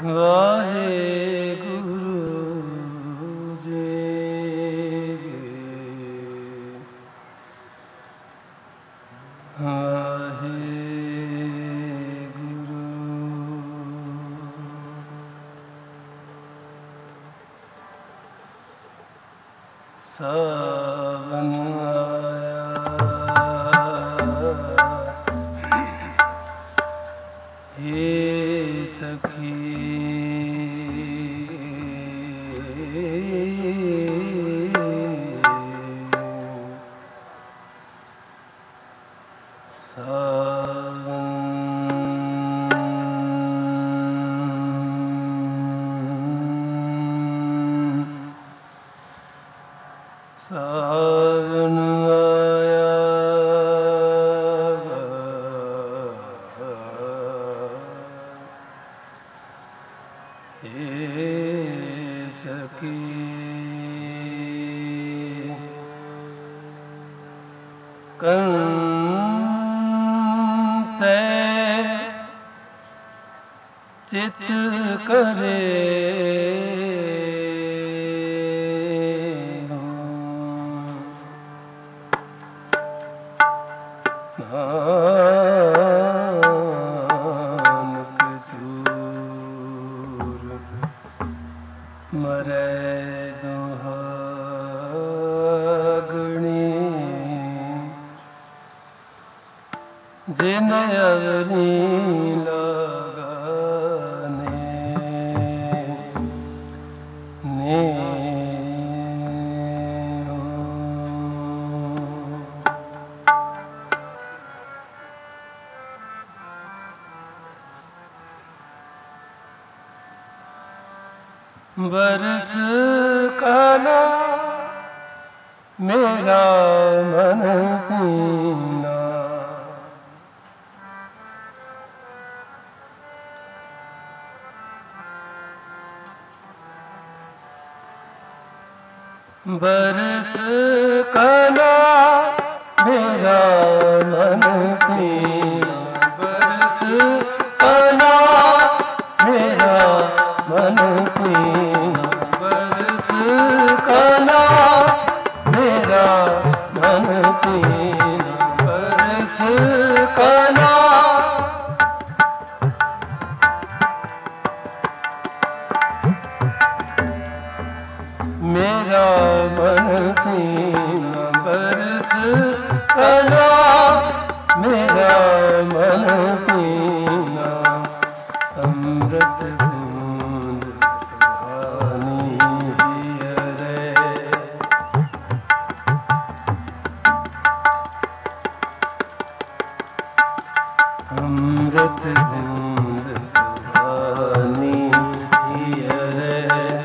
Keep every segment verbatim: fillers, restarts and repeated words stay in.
ਵਾਹਿਗੁਰੂ ਜੀ ਵਾਹਿਗੁਰੂ ਸਾਵਨ ਆਇਆ ਹੇ ਸਖੀ ਸਾਵਨ ਆਇਆ ਹੇ ਸਖੀ ਕੰਤੈ ਚਿਤ ਕਰੇ ਨਾਨਕ ਜੂਰ ਮਰੈ ਦੁਹਾਗਣੀ ਜਿਨ ਅਵਰੀ ਲਗਾਨੇ ਨੇ बरस काला मेरा मन पीना बरस काला मेरा मन पीना बरस काला मेरा मन पीना बरस काला मेरा मन पीना बरस काला मेरा मन पीना बरस काला मेरा मन पीना अमृत अमृत बूंद सुहानी हियरे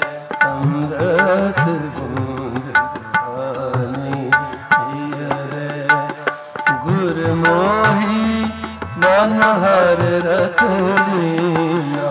अमृत बूंद सुहानी हियरे गुर मोही मन हर रस लीना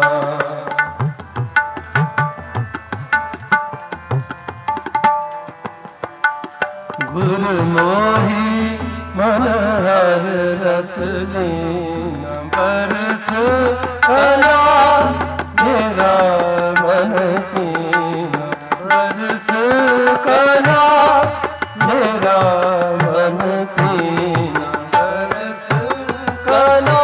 गुर मोही मन हर रस लीना बरस काला मेरा मन पीना बरस काला मेरा मन पीना बरस काला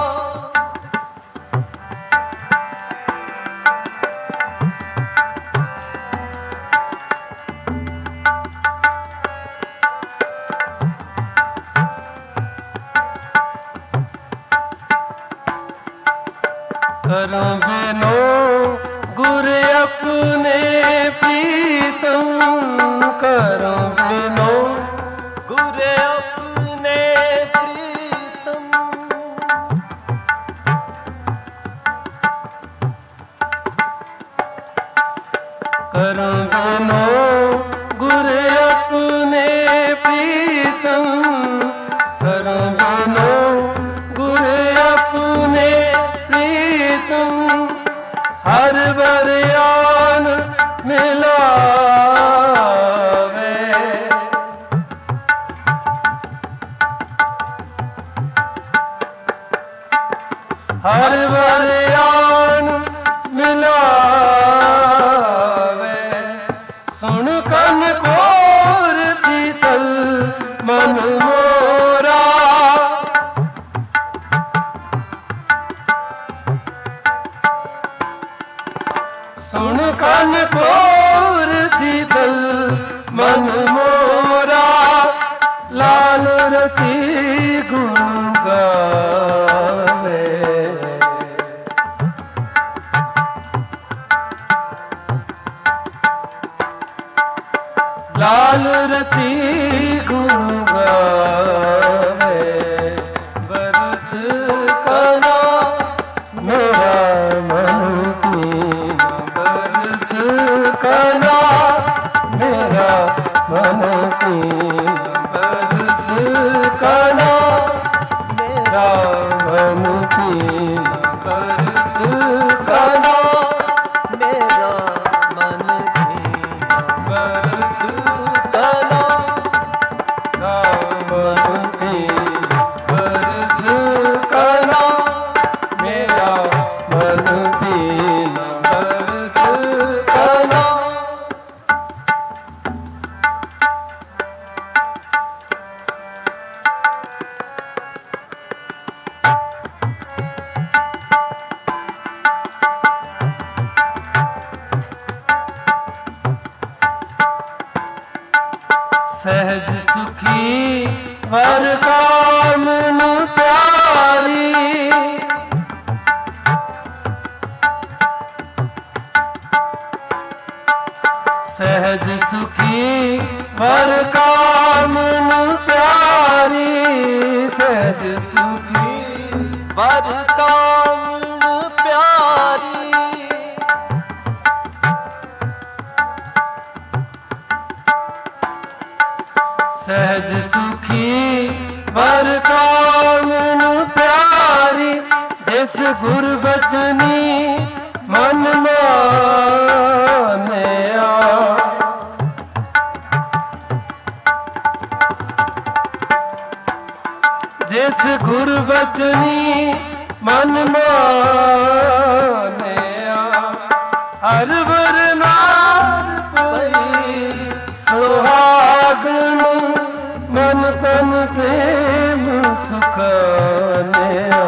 करो बिनो गुर अपने प्रीतम करो बिनो गुर अपने प्रीतम करो बिनो गुर अपने प्रीतम करो बिनो गुर अपने हर बरयान मिलावे हर बरयान मिलावे पोर शीतल मन मोरा लाल रति गुण गावे। लाल रति गुण गावे बरस कना मेरा मन कीना। बरस कना मेरा मन कीना। बरस कना मेरा मन कीना। बरस कना मेरा मन कीना। बरस कना मन कीना। बरस कना मेरा मन कीना। बरस कना। सहज सुखी वर कामन प्यारी। सहज सुखी वर कामन प्यारी। सहज सुखी वर कामन प्यारी। सहज सुखी वर कामन प्यारी। जिस गुरबचनी मन मानया। जिस गुरबचनी मन मानया। हर वर नार पई सुहागन मन तन प्रेम सुखानया।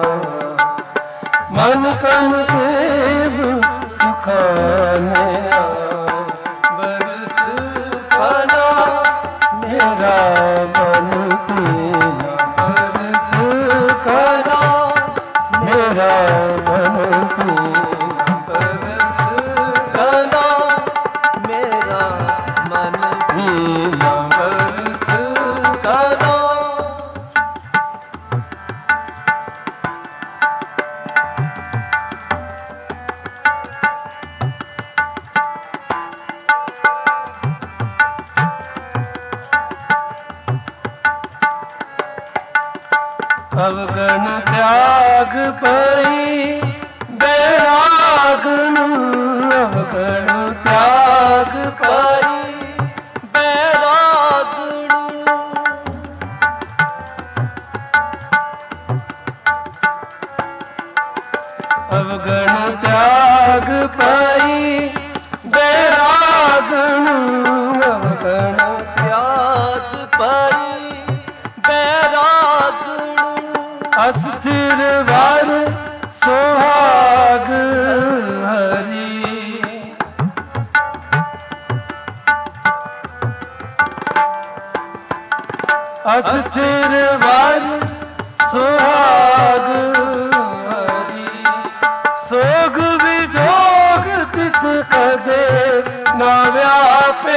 मन तन प्रेम सुखानया। बरस कना मेरा मन कीना। बरस कना मेरा मन कीना। बरस कना मेरा मन कीना। बरस कना। अवगण त्याग पई बैरागन। अवगण त्याग पई बैरागन। अवगण त्याग पई बैरागन। अवगण त्याग पई बैरागन। अस्थिर वर सुहाग हरी। अस्थिर वर सुहाग हरी। सोग विजोग तिस कदे न व्यापे।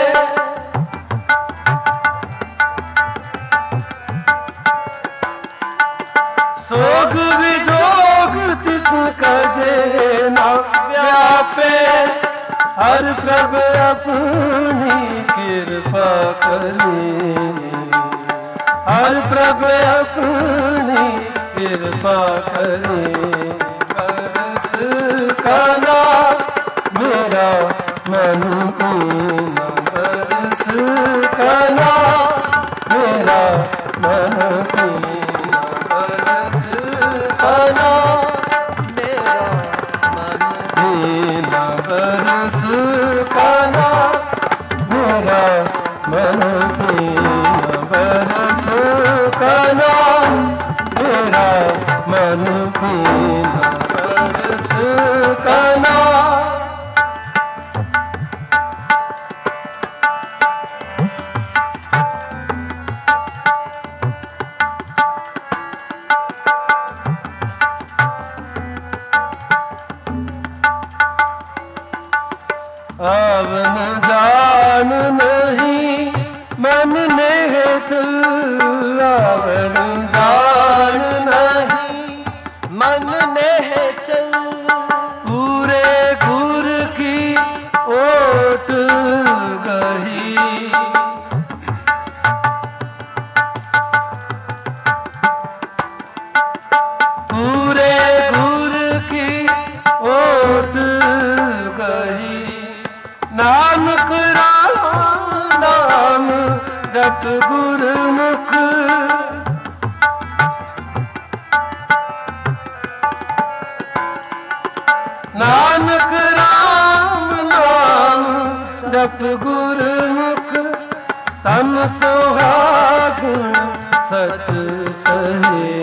सोग विजोग तिस कदे न व्यापे। हर प्रभ अपनी कृपा करी। हर प्रभ अपनी कृपा करी। बरस कना मेरा मन कीना। बरस कना मेरा मन कीना। बरस कना मेरा मन कीना। बरस कना मेरा मन कीना। बरस कना मेरा मन कीना। बरस कना पवन जान नहीं मन नेह चलावन जान नहीं मन नेह चल पूरे गुर की ओट गही पूरे गुर की ओट गही नानक राम नाम जप गुरमुख नानक राम नाम जप गुरमुख तन सुहागन सच सहे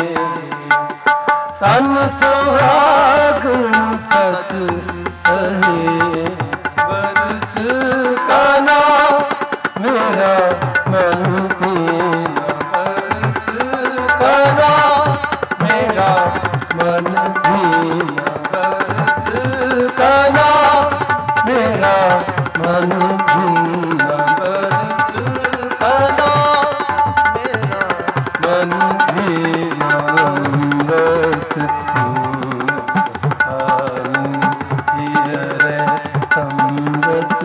तन सुहागन सच सहे बरस का नाम मेरा मन पीना बरस का नाम मेरा मन पीना बरस का नाम मेरा मन पीना बरस का नाम मेरा मन पीना अमृत अमृत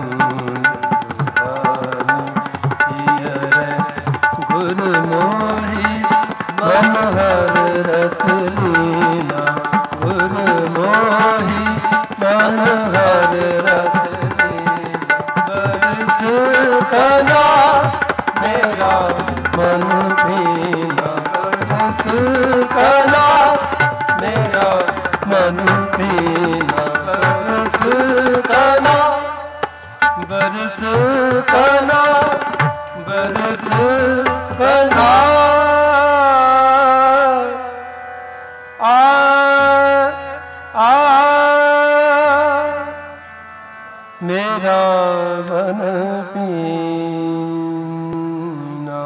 गुर मोहि मन हर रस लीना गुर मोहि मन हर रस लीना बरस का नाम मेरा मन पीना बरस का नाम मेरा मन पीना बरस का नाम बरस का नाम बरस का नाम आ आ मेरा मन पीना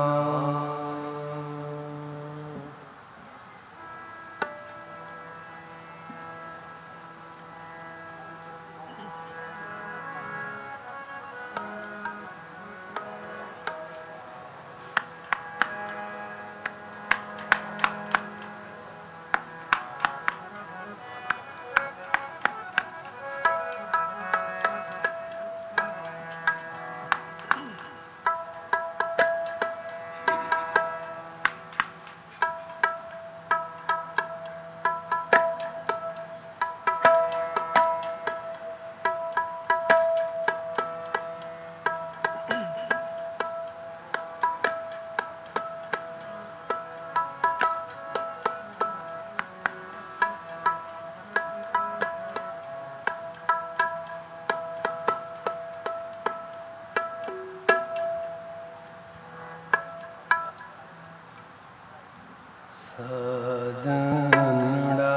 साजनड़ा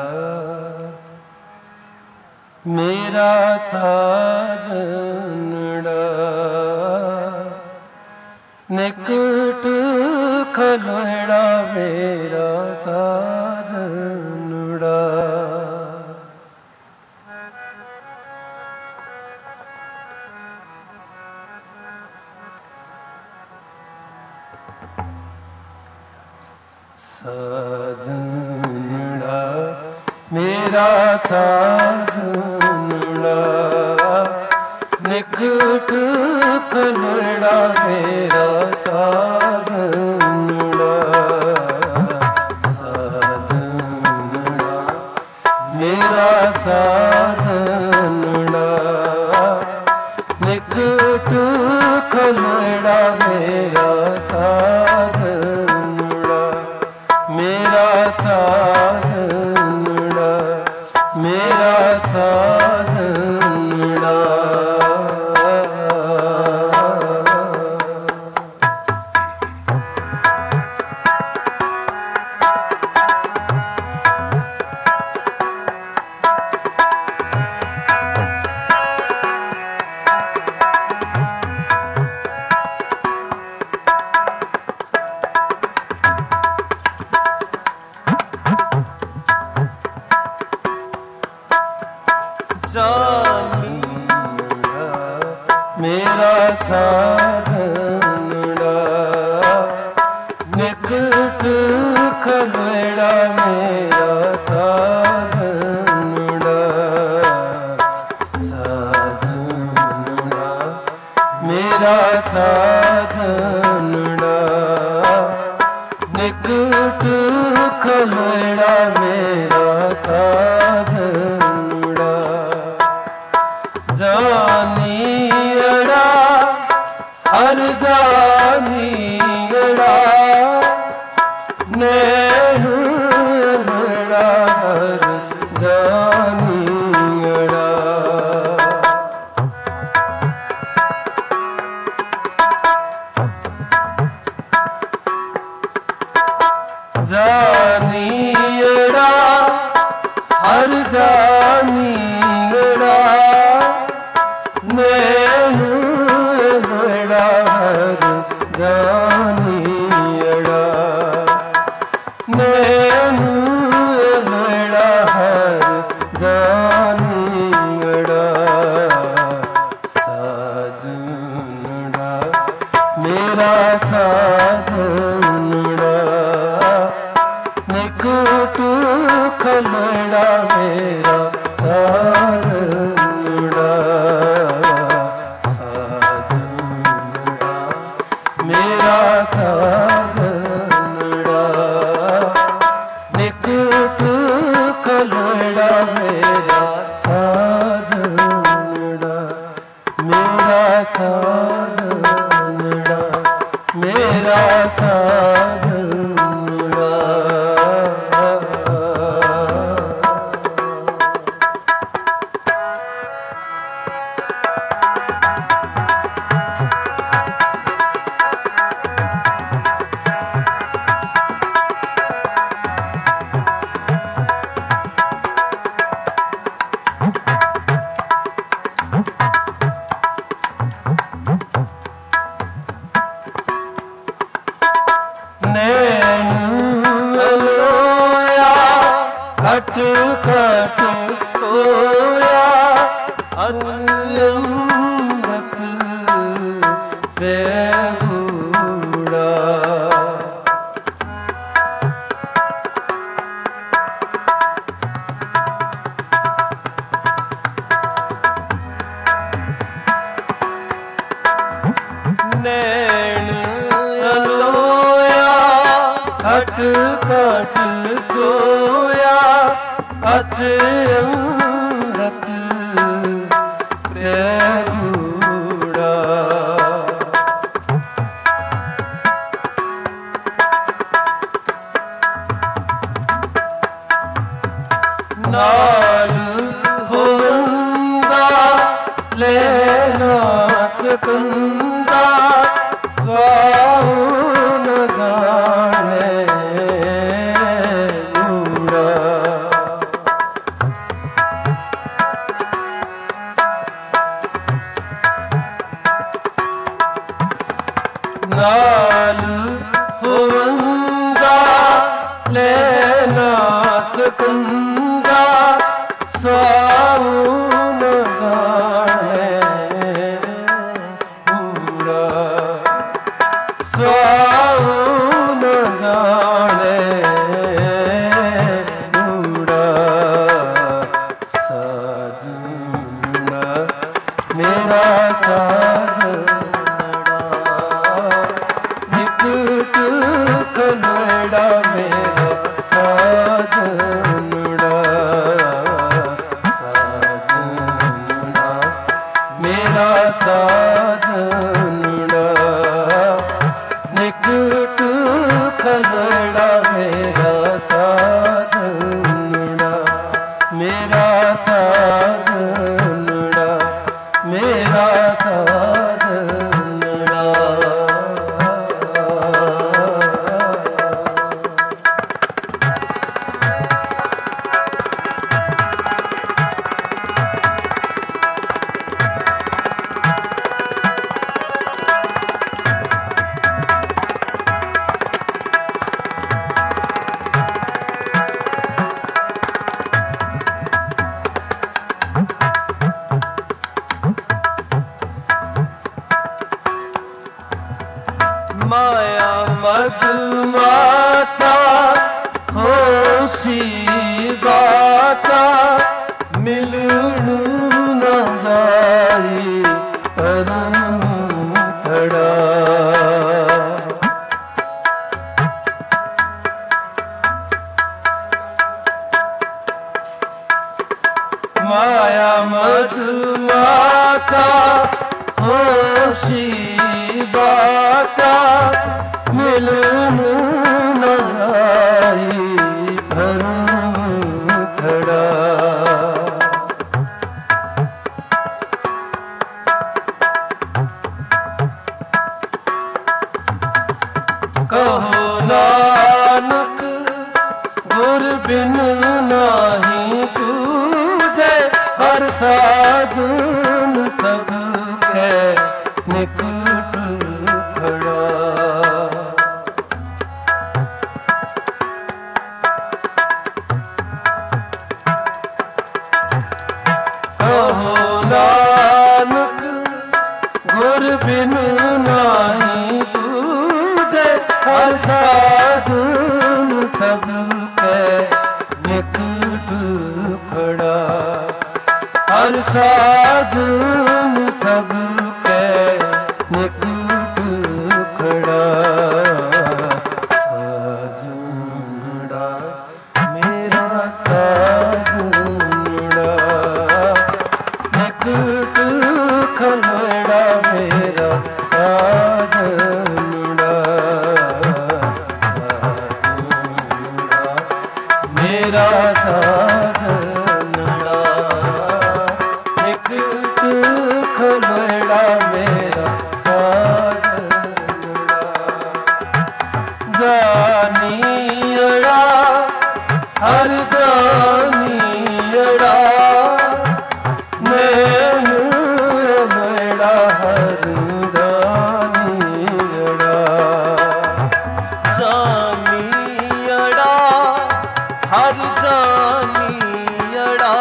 मेरा साजनड़ा निकट खलड़ा मेरा साजनड़ा साजनड़ा मेरा साजनड़ा निकट खलड़ा मेरा साजनड़ा साजनड़ा मेरा साजनड़ा निकट खलड़ा मेरा साजनड़ा मेरा साजनड़ा मेरा साजनड़ा ਸਾਜਨੜਾ ਨਿਕਟ ਖਲੜਾ ਮੇਰਾ ਸਾਜਨੜਾ ਸਾਜਨੜਾ ਮੇਰਾ ਸਾਜਨੜਾ ਨਿਕਟ ਖਲੜਾ ਮੇਰਾ ਸਾਜਨੜਾ ਜਾਨੀੜਾ ਹਰ ਜਾਨੀੜਾ ਨੈਣ ਲੜਾ ਹਰ ਜਾਨੀੜਾ ਜਾਨੀੜਾ ਹਰ ਜਾਨੀੜਾ ਨੈਣ ਲੜਾ ਹਰ ਜਾਨੀੜਾ ਨੈਣ ਲੜਾ ਹਰ ਜਾਨੀੜਾ ਸਾਜਨੜਾ ਮੇਰਾ ਸਾਜਨੜਾ ਨਿਕਟ ਖਲੜਾ ਮੇਰਾ ਸਾਜਨੜਾ ਸਾਜਨੜਾ ਮੇਰਾ ਸਾਜਨੜਾ ਨਿਕਟ ਖਲੜਾ ਮੇਰਾ ਸਾਜਨੜਾ ਮੇਰਾ ਸਾਜਨੜਾ ਮੇਰਾ ਸਾਜਨੜਾ ਘਟ ਘਟ ਸੋਇਆ ਅੰਮ੍ਰਿਤ ਬੇਗੂੜਾ ਨੈਣ ਅਲੋਇਆ ਘਟ ਘਟ ਸੋਇਆ ਅਤ ਅੰਮ੍ਰਿਤ ਪ੍ਰਗੂੜਾ ਨਾਲ ਹੋਂਦਾ ਲੈਣਾ ਸਕੰਦਾ ਸਵਾਉ ਨ ਜਾਣੇ ਨਾਲ ਹੋਂਦਾ ਲੈਣਾ ਸਕੰਦਾ ਸਵਾਉ ਨ ਜਾਣੇ ਪੂਰਾ ਸਵਾਉ ਨ ਜਾਣੇ ਪੂਰਾ ਸਾਜਨੜਾ ਮੇਰਾ ਸਾਜਨੜਾ ਨਿਕਟ ਖਲੜਾ ਮੇਰਾ ਸਾਜਨੜਾ ਸਾਜਨੜਾ ਮੇਰਾ ਸਾਜਨੜਾ ਨਿਕਟ ਖਲੜਾ ਮੇਰਾ ਸਾਜਨੜਾ ਮੇਰਾ ਸਾਜਨੜਾ ਮੇਰਾ ਸਾਜਨੜਾ मत माता होशी बाता मिलणु न जाई परम थड़ा। माया मत माता होशी बाता मिलणु न जाई भरम थड़ा। कहो नानक गुर बिन नाही सूझे हर साधन सब के निकट खड़ा। कहो नानक गुर बिन नाही सूझे हर साधन सब के निकट खड़ा। हर साधन सब के निकट खड़ा। साजनड़ा मेरा साजनड़ा निकट खड़ा मेरा साजनड़ा। साजनड़ा मेरा साजनड़ा निकट खड़ा मेरा साजनड़ा। जानियड़ा हर जानियड़ा नैन मेरा हर जानियड़ा। जानियड़ा हर जानियड़ा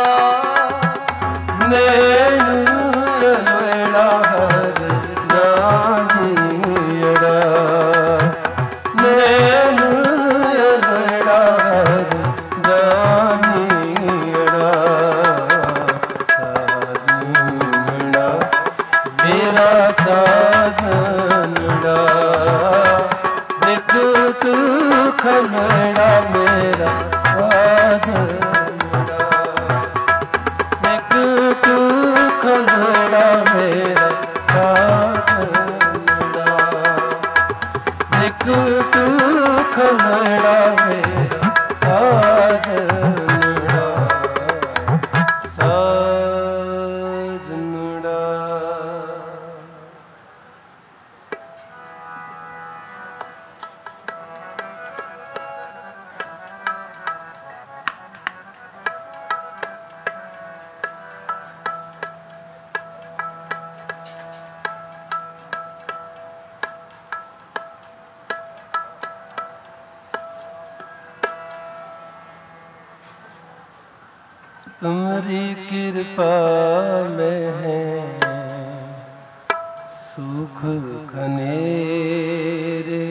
नैन मेरा हर जानियड़ा। नैन मेरा हर जानियड़ा। साजनड़ा मेरा साजनड़ा निकट खड़ा मेरा साजनड़ा। निकट खड़ा मेरा साजनड़ा। निकट खड़ा मेरा साजनड़ा। साजनड़ा तुम्हारी कृपा में है सुख घनेरे।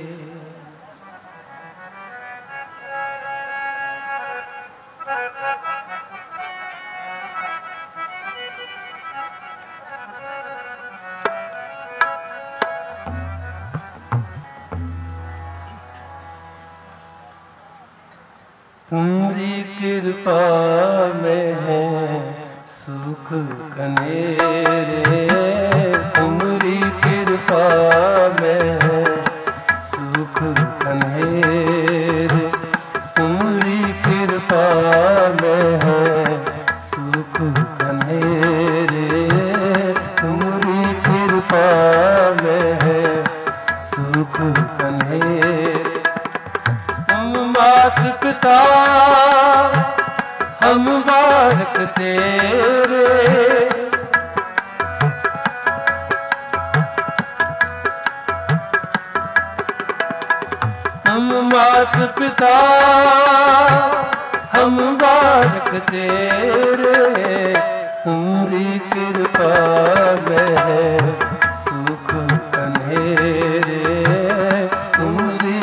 तुम्हारी कृपा में है सुख घनेरे। तुम्हारी कृपा में है सुख घनेरे। तुम्हारी कृपा में है सुख घनेरे। तुम्हारी कृपा में है सुख घनेरे। तुम मात पिता हम बालक तेरे। तुम मात पिता हम बालक तेरे। तुम्हारी कृपा में है सुख अंधेरे। तुम्हारी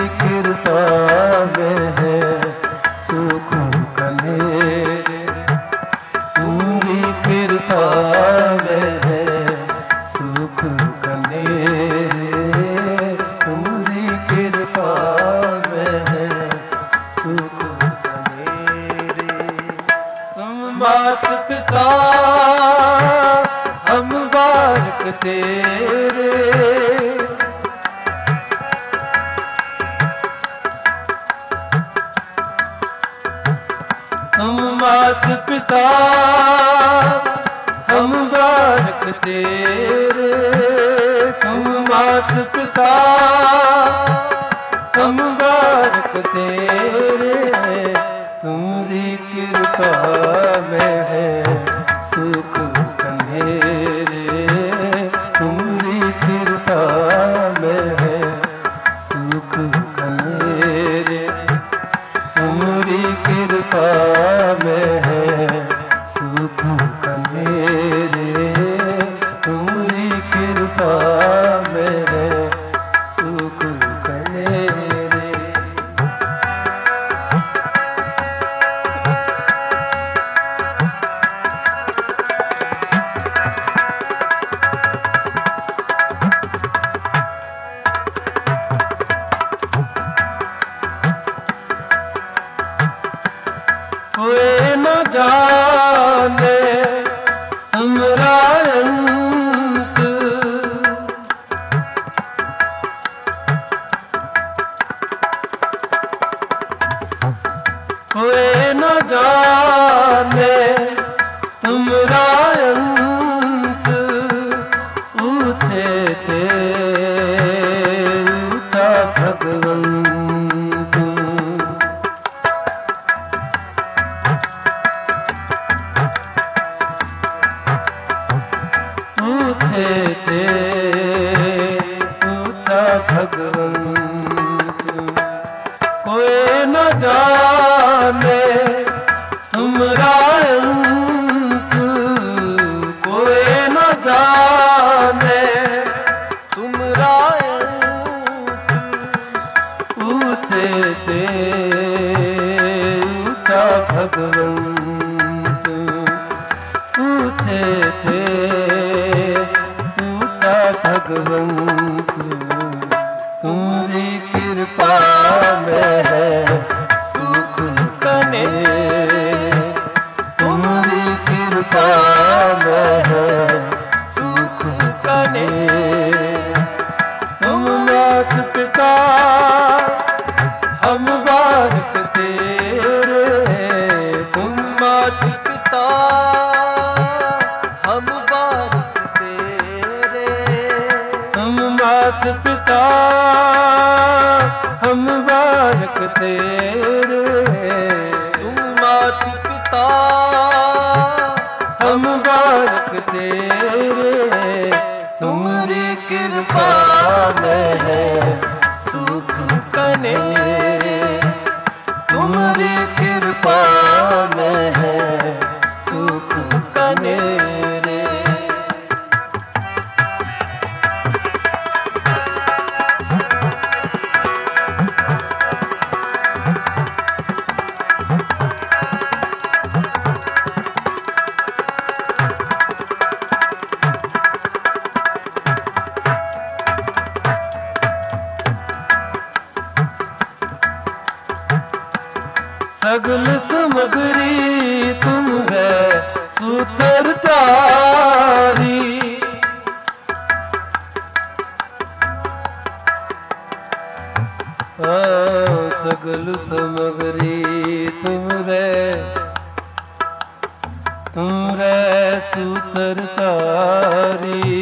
मात पिता हम बालक तेरे, हम मात पिता हम बालक तेरे, हम मात पिता हम बालक तेरे, तुम्हारी कृपा में है सुख अंधेरे, तुम्हारी कृपा में है सुख अंधेरे, तुम्हारी कृपा में है सुख अंधेरे, तुम्हारी कृपा में है सुख अंधेरे। कोई न जाने हमरा अंत, कोई न जाने तुमरा अंत, ऊंचे थे ऊंचा भगवंत, ऊंचे थे ऊंचा भगवंत, कोई न जाने तुमरा अंत, कोई न जाने तुमरा अंत, ऊंचे थे ऊंचा भगवंत, ऊंचे थे ऊंचा भगवंत, तुम्हारी कृपा में है सुख कनेरे, तुम्हारी कृपा में है सुख कनेरे, तुम मात पिता हम बालक तेरे, तुम मात पिता हम बालक तेरे, हम मात पिता हम बालक तेरे, तुम मात पिता हम बालक तेरे, तुम्हारी कृपा में है सुख कनेरे, तुम्हारी कृपा में है सुख कनेरे। सगल सामग्री तुम है सूत्रधारी, सगल सामग्री तुम रे तुम रे सूत्रधारी,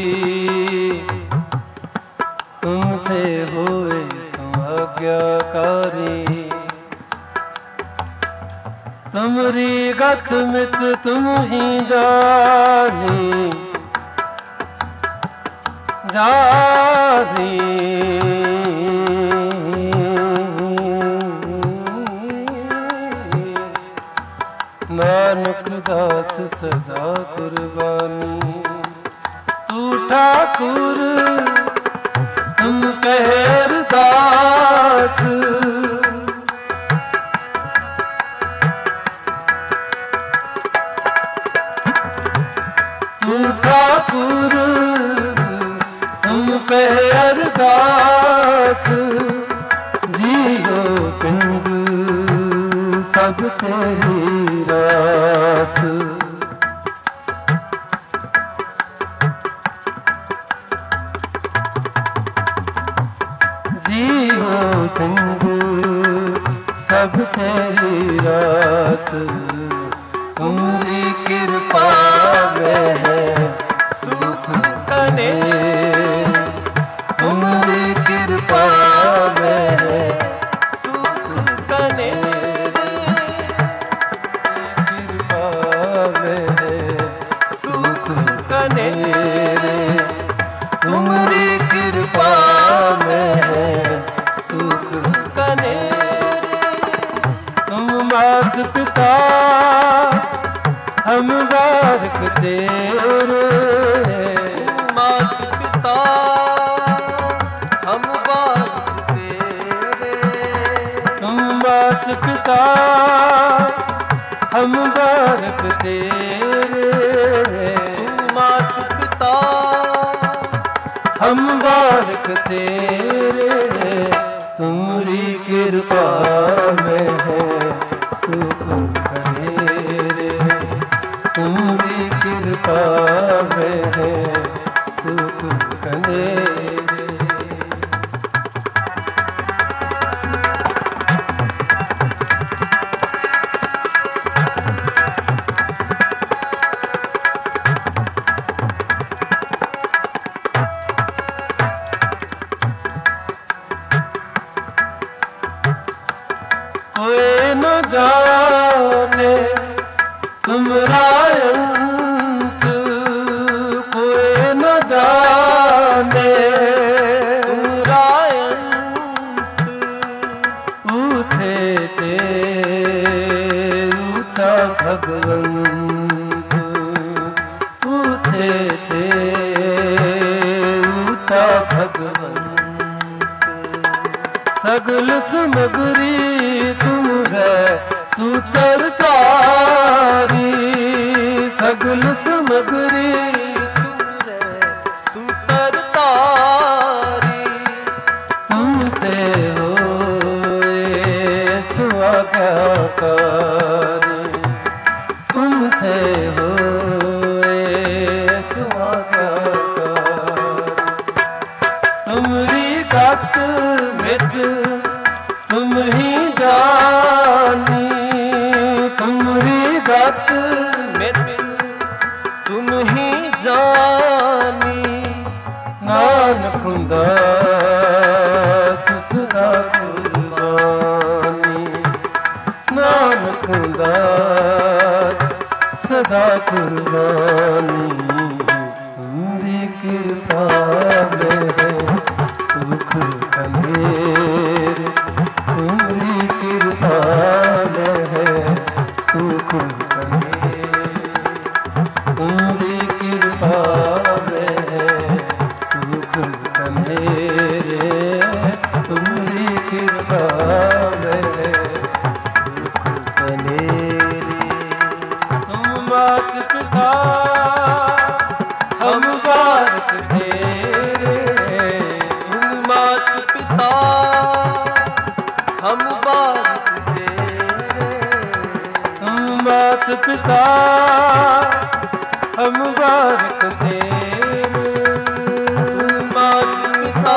तुम थे होए समाज्ञाकारी, तुमरी गत मित तुम ही जानी जानी, नानक दास सजा कुर्बानी, तू ठाकुर तुम कहर दास, तू ठाकुर तुम कह अरदास, जियो पिंड सब तेरी रास, तेरी रास, तुम्हारी कृपा में है सुख कनेर, तुम्हारी कृपा में है सुख कनेर, कृपा में है सुख कनेर, तुम्हारी कृपा में है सुख कनेर। तुम मात पिता हम बारक तेरे, मात पिता हम बारक तेरे, तुम मात पिता हम बारक तेरे, तुम मात पिता हम बारक तेरे, तुम्हारी कृपा में है सुख कनेरे, तुम्हारी कृपा में है सुख कनेरे। कोई न जाने तुम्हारा अंत, कोई न जाने तुम्हारा अंत, ऊँचे ते ऊँचा भगवंत, ऊँचे ते ऊँचा भगवंत, सगल समगरी तुम है सूत्रधारी, सगल समगरी तुम रे सूत्रधारी, तुम ते हो स्वाज्ञाकारी, तुम ते हो स्वाज्ञाकारी, तुम्हारी गत मित तुम ही जानी, तुम्हारी गत मित तुम ही जानी, नानक दास सदा कुर्बानी, नानक दास सदा कुर्बानी, तुम्हारी कृपा में है सुख कनेर, तुम्हारी कृपा में है सुख कनेर, तुम्हारी कृपा में है सुख कनेर, तुम्हारी कृपा में है सुख कनेर। तुम मात पिता हम बारक तेरे, तुम मात पिता हम बारक तेरे, तुम मात पिता हम बारक तेरे, तुम मात पिता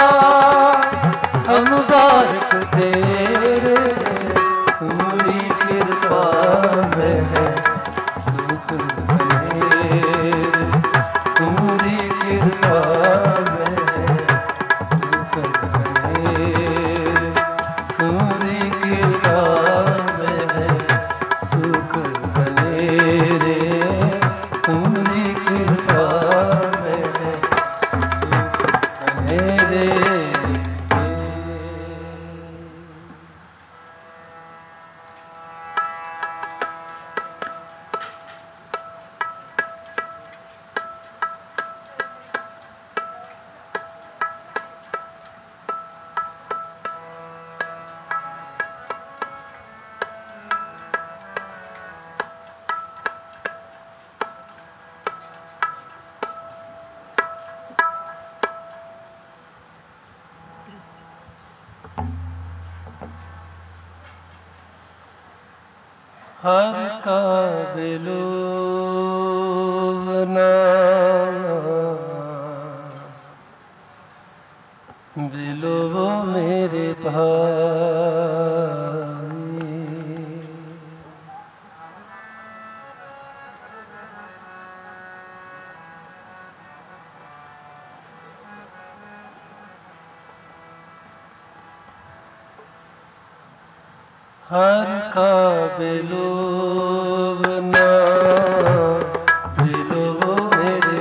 हम बारक तेरे, तुम्हारी कृपा में है सुख कनेर, तुम्हारी कृपा में है सुख कनेर, तुम्हारी कृपा में है सुख कनेर, तुम्हारी कृपा में है सुख कनेर। हर का बिलोवना बिलोवो मेरे भाई, हर का बिलोवना बिलोवो मेरे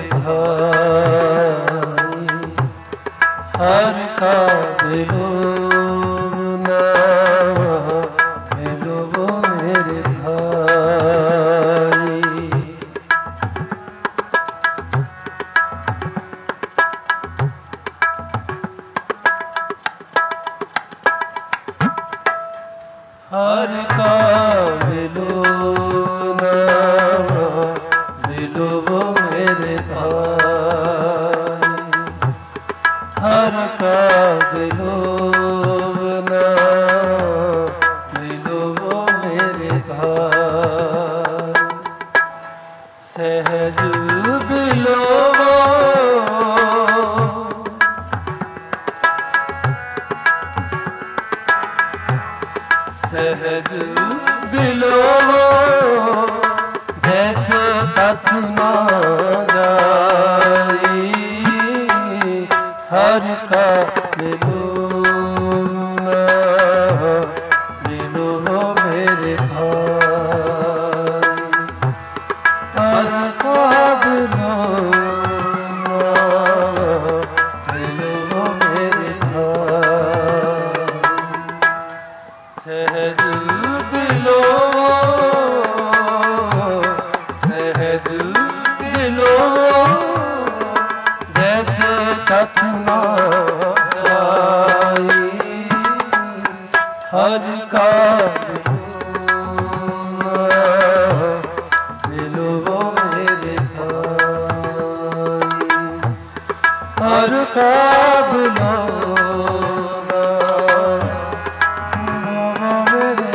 भाई, हर का बिलोवना बिलोवो मेरे भाई। हर का बिलोवना बिलोवो मेरे भाई, हर का बिलोवना बिलोवो मेरे भाई। सहज बिलोवो सहज बिलोवो जैसे तत न जाई, हर का बिलोवना बिलोवो मेरे भाई, हर का बिलोवना बिलोवो मेरे भाई। सहज बिलोवो सहज बिलोवो जैसे तत न जाई, हर का बिलोवना बिलोवो मेरे भाई, हर का बिलोवना बिलोवो मेरे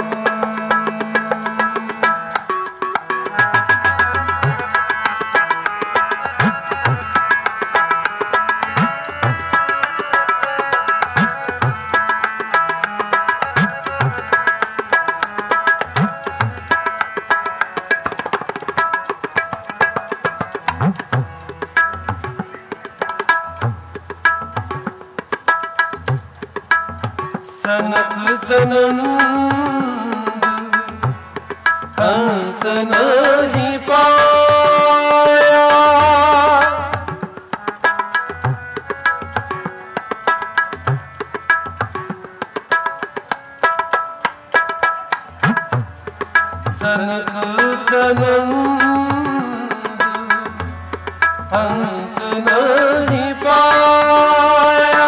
सनक सनंद अंत नहीं पाया, सनक सनंद अंत नहीं पाया।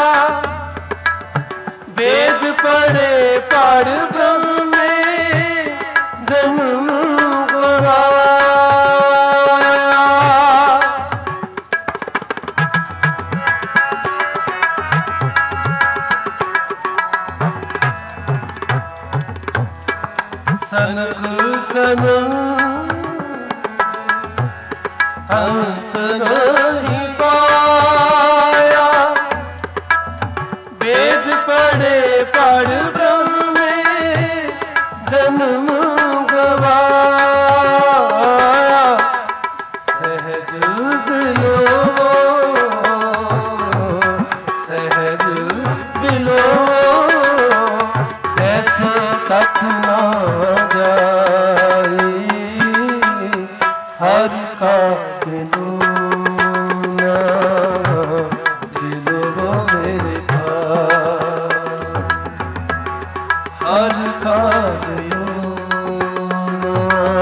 वेद पढ़े पढ़ ब्रह्म में जन्म गवाया, सनक सनंद अंत नहीं पाया। वेद पढ़े पढ़ ब्रह्म में जन्म गवाया। सहज बिलोवो सहज बिलोवो जैसे तत न जाई, हर का बिलोवना बिलोवो मेरे भाई, हर का बिलोवना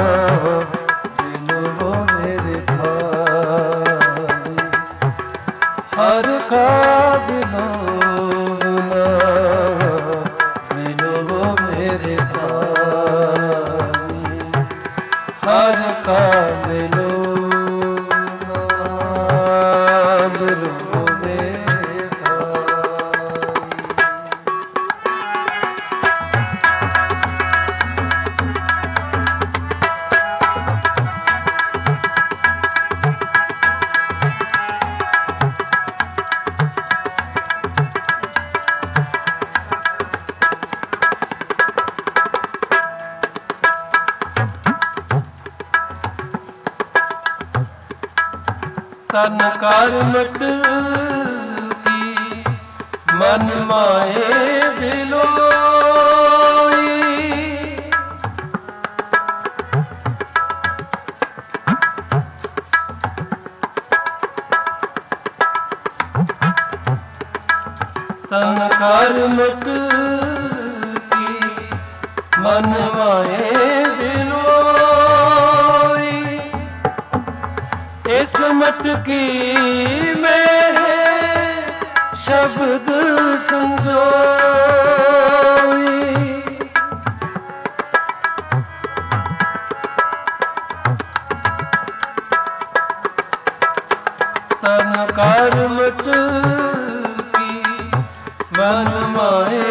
बिलोवो मेरे भाई, हर का बिलोवना बिलोवो मेरे भाई, हर का बिलोवना बिलोवो मेरे भाई। तन कर्मट की मन माए बिलोई, तन करमट की मन माए बिलोई, इस मटकी में शब्द संजोई। तन करमट की मन माए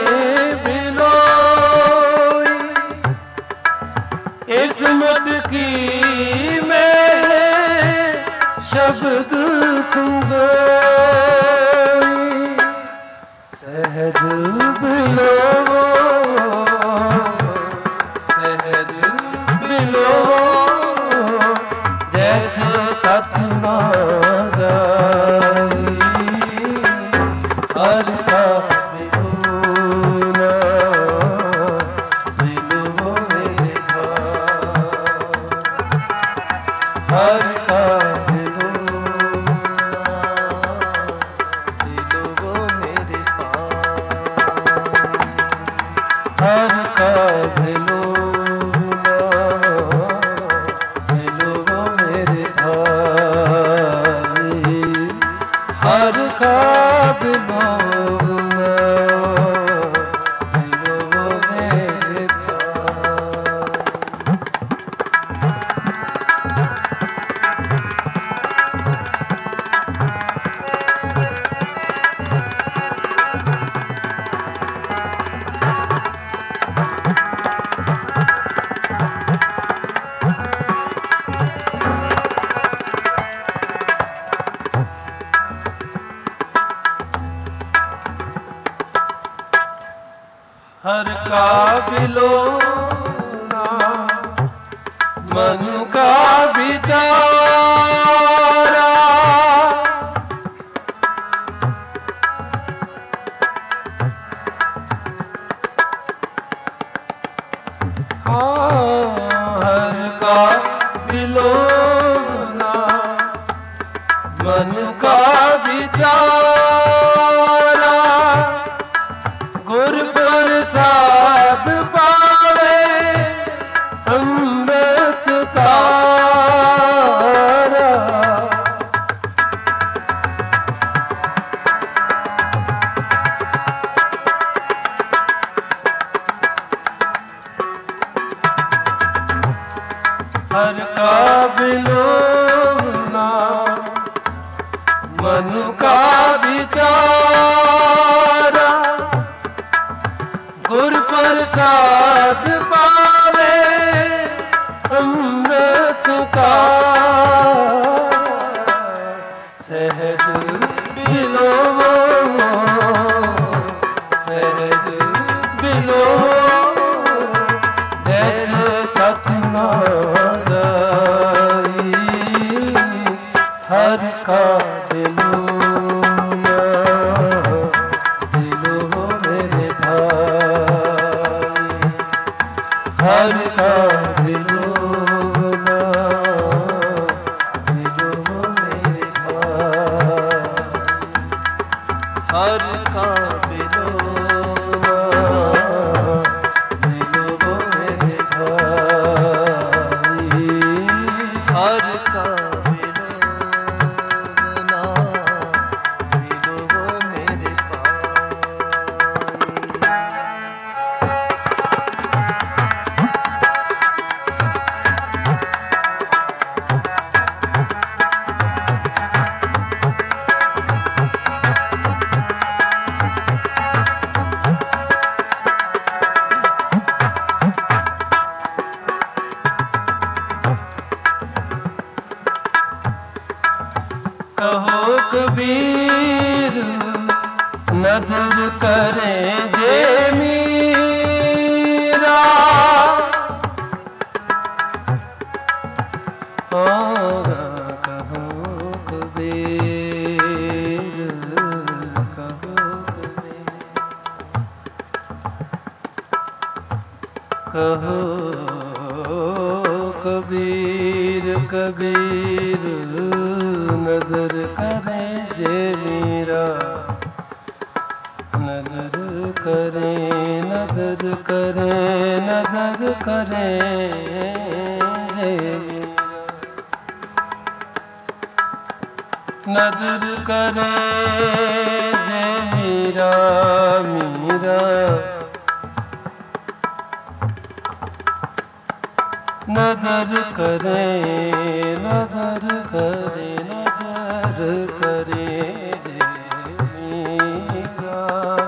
बिलोई, इस मटकी में शब्द संजोई। सहज बिलोवो सहज बिलोवो, जैसे तत ना जाई। हर का बिलोना बिलोवो मेरे भाई, हर का हर का बिलोना बिलोवो मेरे भाई, हर का बिलोना बिलोवो मेरे हर का बिलोना मन का विचारा, हाँ हर का बिलोना मन का विचारा, गुर प्रसाद पावे अमृत तारा। हर का बिलोना मन का विचारा, गुर प्रसाद पावे अमृत का। सहज बिलोवो सहज बिलोवो, जैसे तक ना जाई। हर का बिलोना बिलोवो मेरे भाई, हर का बिलोना बिलोवो मेरे भाई, हर का बिलोना बिलोवो मेरे भाई, हर का बिलोना बिलोवो मेरे कहो कबीर नदर करें जे मीरा, कहो कबीर कहो कबीर, कहो कबीर कबीर नदर करें जे मीरा, नदर करे नदर करे नदर करे जे नदर करे जे मीरा मीरा नदर करे नदर करे नदर करे रे मीरा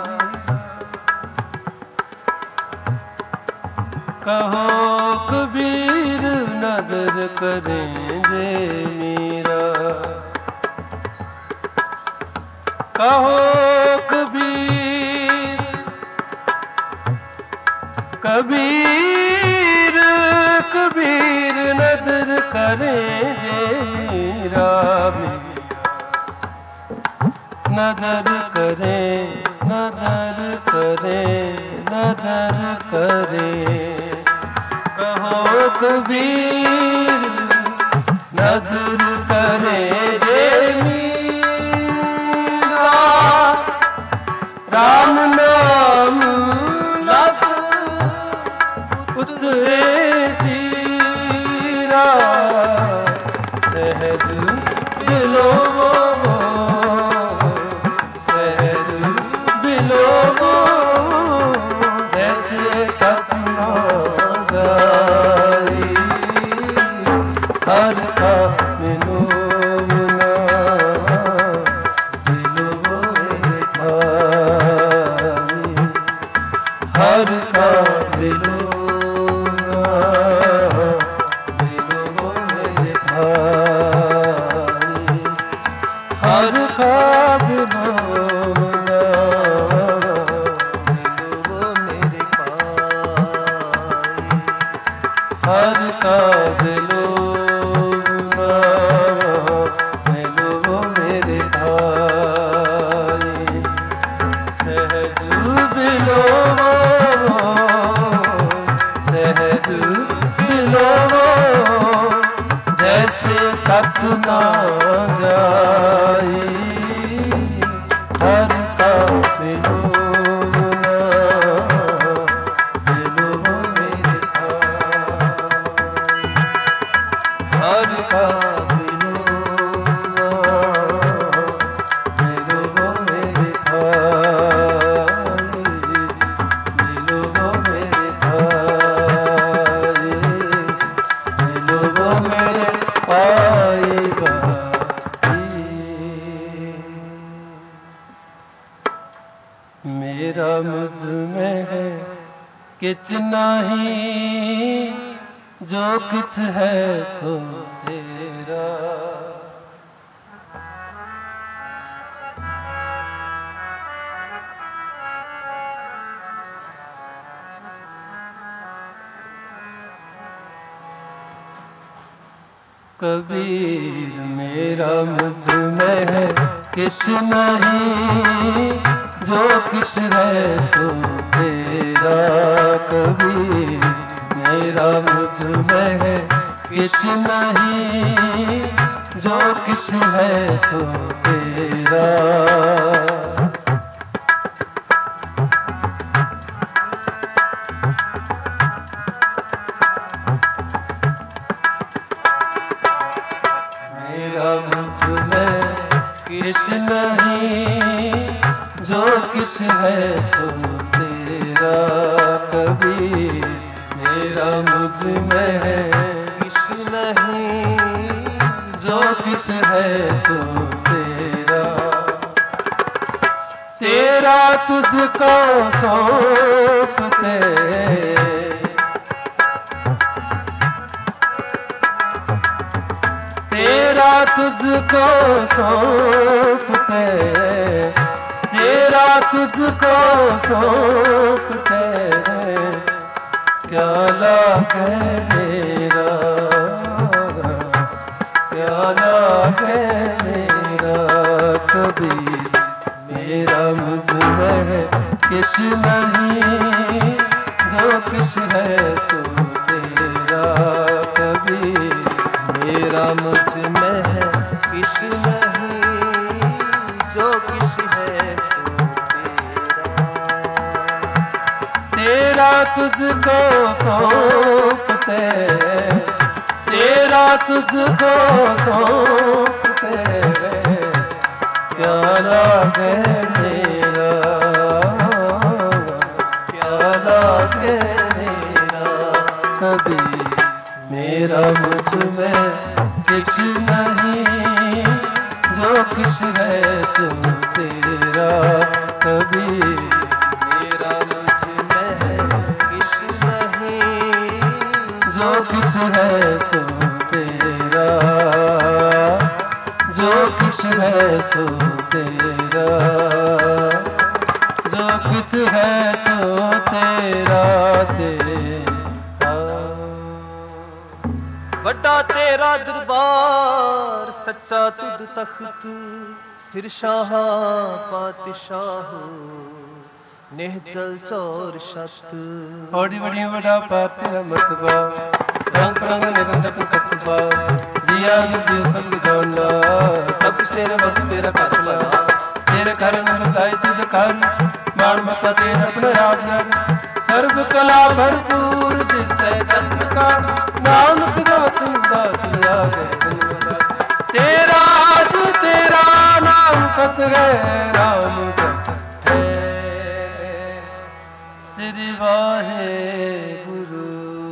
कहो कबीर नदर करे जे मीरा कहो कबीर कबीर कबीर नदर करे जे मीरा नदर करे नदर करे नदर करे कहो कबीर नदर करे जे मीरा राम नाम लग उतरे तीरा सहज बिलो सहज बिलो जैसे कतना गाई हर का मिलो मुना बिलो मेरे भाई हर का बिलो हर का बिलो मेरे भाई हर का बिलो मिलो मेरे भाई सहज बिलो सहज बिलो जैसे तत ना जाई हर का बिलो बिलो मेरे भाई हर का बिलो बिलो मेरे भाई बिलो मेरे भाई बिलो मेरे पाएगा मेरा मुझ में है किच नहीं जो किछ है सो तेरा कबीर मेरा मुझ में है किछ नहीं जो किछ है सो तेरा कबीर मेरा मुझ में है किछ नहीं जो किछ है सो तेरा मेरा मुझ में किछ नहीं जो किछ है सो तेरा कबीर मेरा मुझ में है किछ नहीं जो किछ है सो तेरा तेरा तुझको सौंपते तेरा तुझको सौंपते तेरा तुझको सौंपते क्या लागे मेरा क्या लागे मेरा कबीर मेरा मुझ में है किछ नहीं जो किछ है सो तेरा कबीर मेरा मुझ में है किछ नहीं जो किछ है सो तेरा तेरा तुझको सौंपते, तेरा तुझको सौंपते, क्या लागे मेरा, क्या लागे मेरा। कभी मेरा मुझ में किछ नहीं, जो किछ है सो तेरा। कभी मेरा मुझ में किछ नहीं, जो किछ है सो तेरा, जो किछ है सो तेरा, जो किछ है सो तेरा तेरा। ਵੱਡਾ ਤੇਰਾ ਦਰਬਾਰ ਸੱਚਾ ਤੁਧ ਤਖਤ, ਸਿਰ ਸ਼ਾਹਾਂ ਪਾਤਸ਼ਾਹ ਨਿਹਚਲ ਚੌਰ ਛਤ। ਬੜੀ ਬੜੀ ਵੱਡਾ ਪਾਰ ਤੇਰਾ ਮਰਤਬਾ, ਰੰਗ ਰੰਗ ਨਿਰੰਜਨ ਕਰਤਬਾ, ਜੀਆ ਜੀ ਸਭ ਜਾਣਦਾ, ਸਭ ਕੁਛ ਤੇਰੇ ਬਸ ਤੇਰਾ ਕਰਤਲਾ। ਤੇਰੇ ਘਰ ਨਰਤਾਈ ਤੁਧ ਕਰ, ਮਾਣ ਮਤਾ ਤੇਰਾ ਆਪਣਾ ਆਪ ਜਰ। ਸਰਬ ਕਲਾ ਭਰਪੂਰ ਜਿਸੈ ਜਤ ਕਾ, ਨਾਨਕ ਦਾਸ ਦਾਸ ਲਿਆ ਗਏ। ਤੇਰਾ ਜੀ ਤੇਰਾ ਨਾਮ ਸਤ ਹੈ, ਰਾਮ ਸਤ ਹੈ, ਸ੍ਰੀ ਵਾਹਿਗੁਰੂ।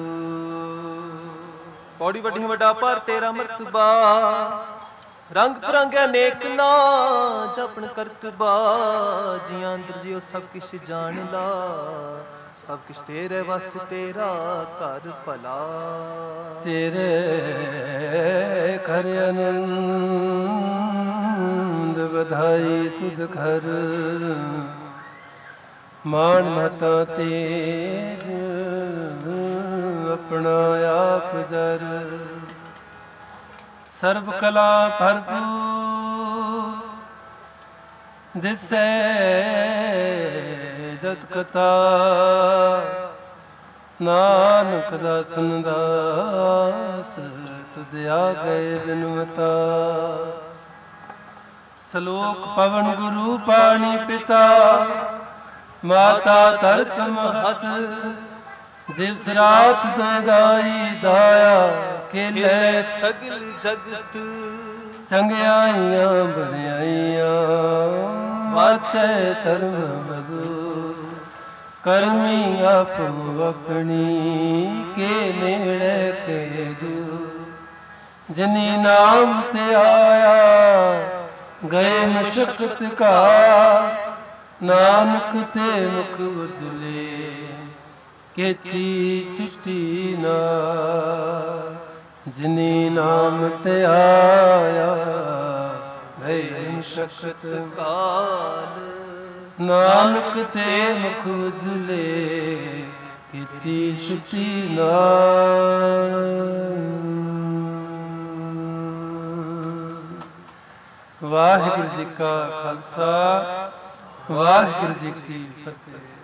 ਬੜੀ ਵੱਡੀ ਵੱਡਾ ਪਰ ਤੇਰਾ ਮਰਤਬਾ, ਰੰਗ ਬਿਰੰਗ ਅਨੇਕ ਨਾ ਜਪਨ ਕਰਤਬਾ। ਜੀਆਂ ਅੰਦਰ ਜਿਉ ਸਭ ਕਿਛ ਜਾਣ ਲਾ, ਸਭ ਕਿਛ ਤੇਰੇ ਵਸ ਤੇਰਾ ਘਰ ਭਲਾ। ਤੇਰੇ ਘਰ ਆਨੰਦ ਵਧਾਈ ਤੁਧ ਘਰ, ਮਾਣ ਮਤਾ ਤੇਜ ਆਪਣਾ ਆਪ ਜਰ। ਸਰਬ ਕਲਾ ਭਰਪੂਰ ਦਿਸੈ ਜਤ ਕਥਾ, ਨਾਨਕ ਦਾਸਨ ਦਾਸ ਤੁਧ ਆ ਗਏ ਬਿਨਵਤਾ। ਸਲੋਕ ਪਵਨ ਗੁਰੂ ਪਾਣੀ ਪਿਤਾ, ਮਾਤਾ ਧਰਤ ਮਹਤ, ਦਿਵਸ ਰਾਤ ਦਾਈ ਦਾਇਆ ਖੇਲੇ ਸਗਲ ਜਗਤ। ਚੰਗਿਆਈਆਂ ਬੜਿਆਈਆਂ ਵਾਚੈ ਧਰਮ ਬਦੂ, ਕਰਮੀ ਆਪੋ ਆਪਣੀ ਕੇ ਨੇੜੇ ਕੇ ਦੂ। ਜਿਨੀ ਨਾਮ ਤੇ ਆਇਆ ਗਏ ਮਸ਼ਕਤ ਕਾ, ਨਾਨਕ ਤੇ ਮੁਖ ਉਜਲੇ ਕੀਤੀ ਚਿੱਠੀ ਨਾ। ਜਿਨੀ ਨਾਮ ਤੇ ਆਇਆ ਗਏ ਮਸ਼ਕਤ ਕਾਲ, ਨਾਨਕ ਤੇ ਮੁਖ ਉਜਲੇ ਕੀਤੀ ਛੁੱਟੀ ਨਾ। ਵਾਹਿਗੁਰੂ ਜੀ ਕਾ ਖਾਲਸਾ, ਵਾਹਿਗੁਰੂ ਜੀ ਕੀ ਫਤਿਹ।